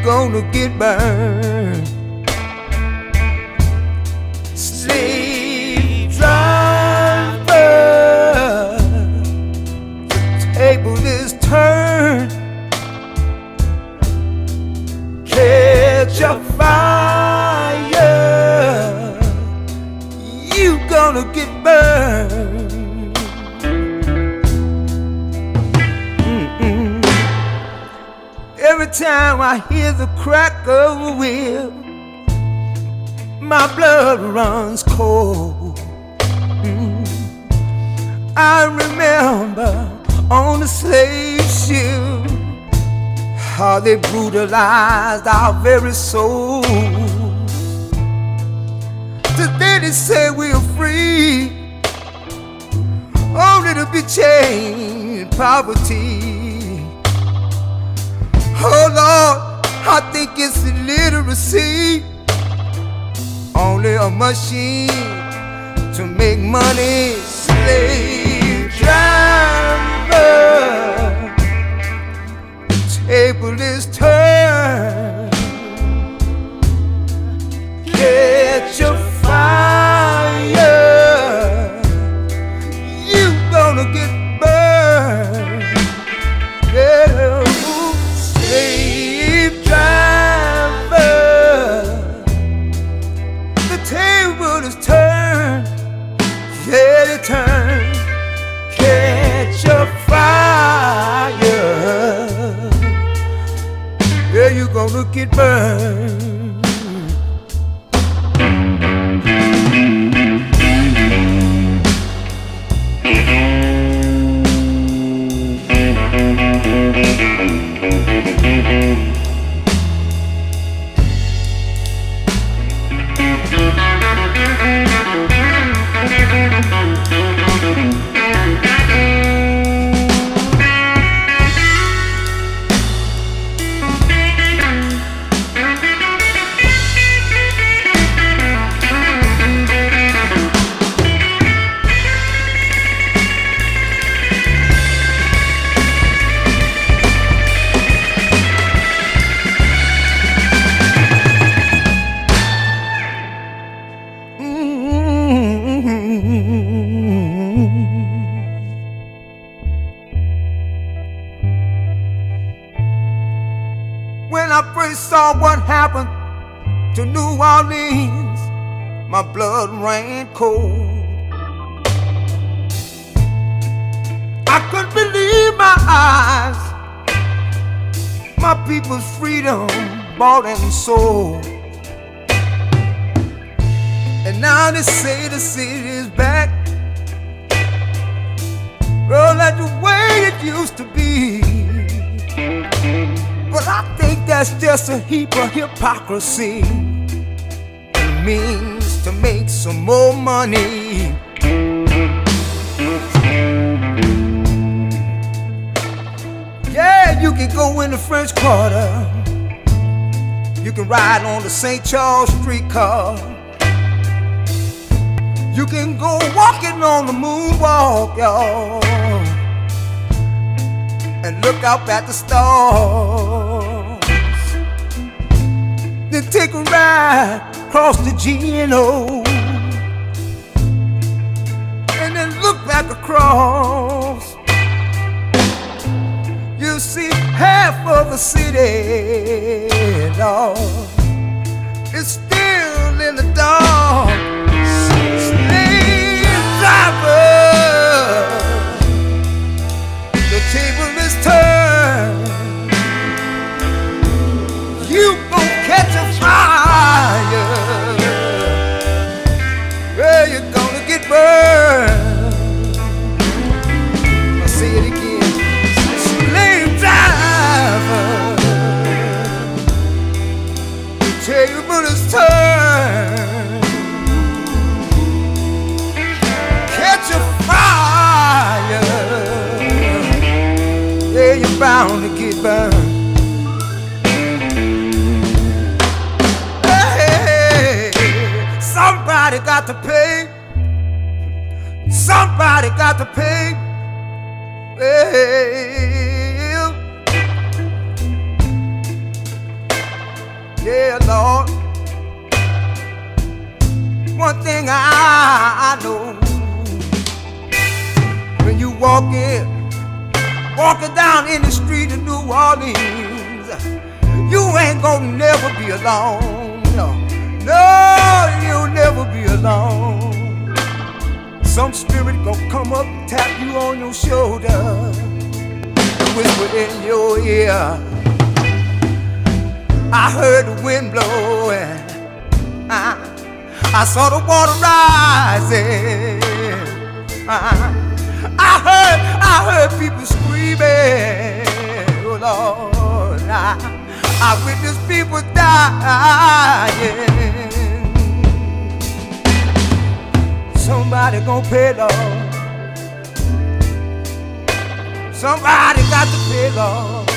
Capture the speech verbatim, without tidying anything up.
gonna get burned. Slave driver, the table is turned. Catch a fire, you gonna get burned. Mm-mm. Every time I hear the crack of a whip, my blood runs cold. Mm. I remember on the slave ship how they brutalized our very souls. Today they say we're free, only to be chained poverty. Oh Lord, I think it's illiteracy, only a machine to make money. Slave driver, table is turned. Catch a fire, you gonna get burned. Yeah. Slave driver, the table is turned. Yeah, it turned. Catch a fire, yeah, you gonna get burned. When I first saw what happened to New Orleans, my blood ran cold. I couldn't believe my eyes. My people's freedom bought and sold. And now they say the city is back, well, like the way it used to be. But I think that's just a heap of hypocrisy. It means to make some more money. Yeah, you can go in the French Quarter, you can ride on the Saint Charles streetcar, you can go walking on the moonwalk, y'all, and look up at the stars. Then take a ride across the G N O, and then look back across. You see half of the city, Lord, it's still in the dark. Slave driver, the table is turned. You gon' catch a fire, well, you're gonna get burned. I'll say it again. Slave driver, the table is turned. Catch a fire, yeah, you're bound to get burned. Somebody got to pay. Somebody got to pay. Well, Yeah, Lord. One thing I, I know, when you walk in, walking down in the street of New Orleans, you ain't gonna never be alone. No, no, you'll never be alone. Some spirit gonna come up, tap you on your shoulder, whisper in your ear. I heard the wind blowing, I, I saw the water rising, I, I heard, I heard people screaming, oh Lord, I, I witnessed people dying. Somebody gonna pay, Lord. Somebody got to pay, Lord.